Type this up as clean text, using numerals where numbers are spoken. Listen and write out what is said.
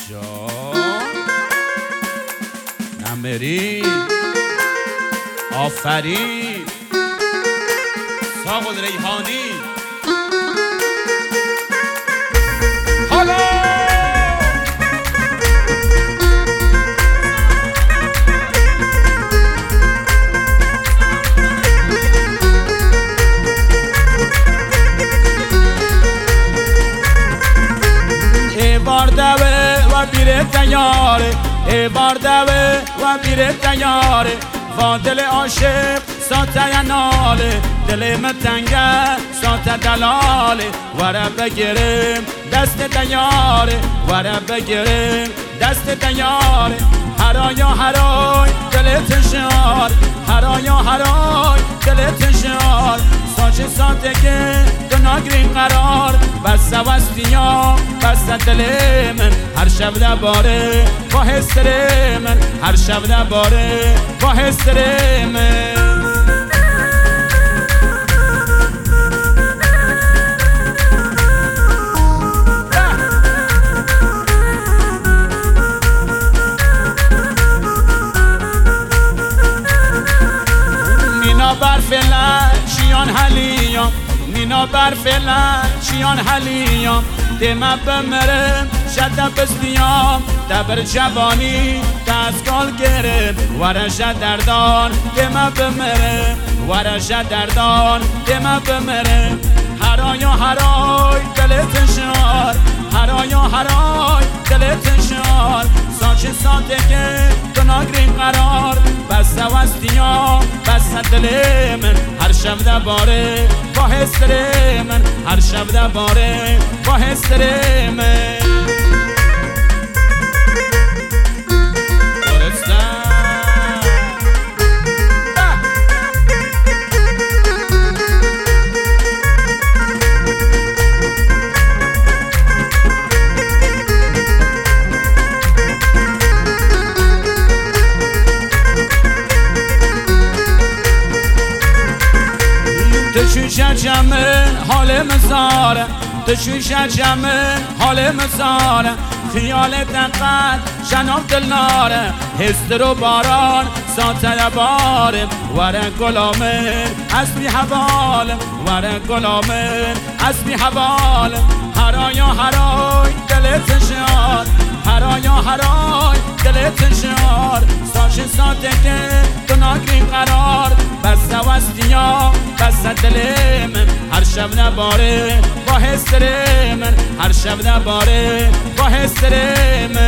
جان نمری آفرین ساقل ریحانی حالا باردوه و بیره تیاره باردوه و بیره تیاره و دل عاشق ساته ناله دل متنگه ساته دلاله وره بگیرم دست تیاره وره بگیرم دست تیاره هرایا هرای دل تشار هرایا هرای دل تشار ساچه ساتگه ناگرین قرار بسته وستیا بسته دل من هر شب دباره با حسر من هر شب دباره با حسر من مینا برفلن شیان حلیام مینا برفلن شیان حلیام دمه بمرم شد بستیام دبر جوانی دستگال گرم ورش دردان دمه بمرم ورش دردان دمه بمرم هرایا هرای دلت شار هرایا هرای دلت شار ساچه ساتگه تو ناگرین قرار بسته وستیام بسته دل من هر شب دباره با حسر من هر شب دباره با حسر من تشویش جمع حال مزاره تشویش جمع حال مزاره خیال دقت شناب دل ناره هستر و باران ساته بارم وره گلامن اسبی حوالم وره گلامن اسبی حوالم هرایا هرای دلت شار هرایا هرای دلت شار ساشه ساتگه تو ناگرین قرار بسته وستیا بسته دل من هر شب نباره با حسر من هر شب نباره با حسر من